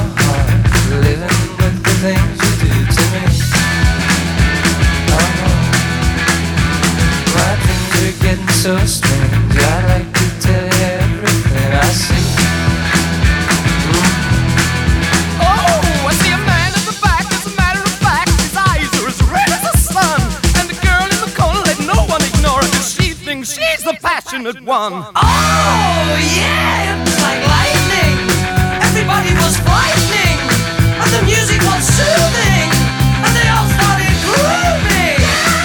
living with the things you do to me. My dreams are getting so strange. I'd like to tell you everything I see. Oh, I see a man in the back. As a matter of fact, his eyes are as red as the sun. And the girl in the corner, let no one ignore her, 'cause she thinks she's the passionate one. Oh, yeah, it was like lightning. Everybody was frightening, and the music was soothing, and they all started grooving.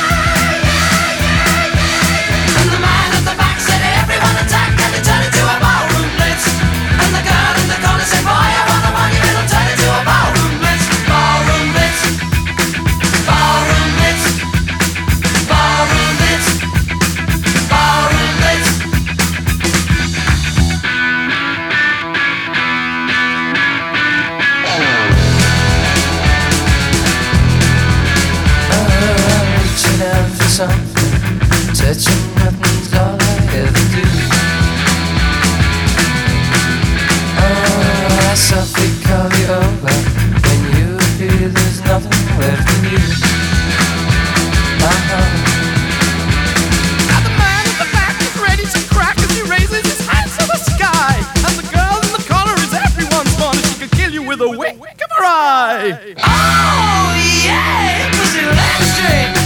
And the man at the back said, everyone attack, and it turned into a ballroom blitz. And the girl in the corner said, boy, I want a monument, it'll turn into a ballroom blitz. Ballroom blitz. Ballroom blitz. Ballroom blitz. Ballroom blitz. I'm reaching out for something, touching nothing's all I ever do. Oh, I softly call you over. When you appear, there's nothing left of you. Now the man at the back is ready to crack as he raises his hands to the sky. And the girl in the corner is everyone's fun, and she could kill you with a wink of her eye. Oh, yeah, it was electric.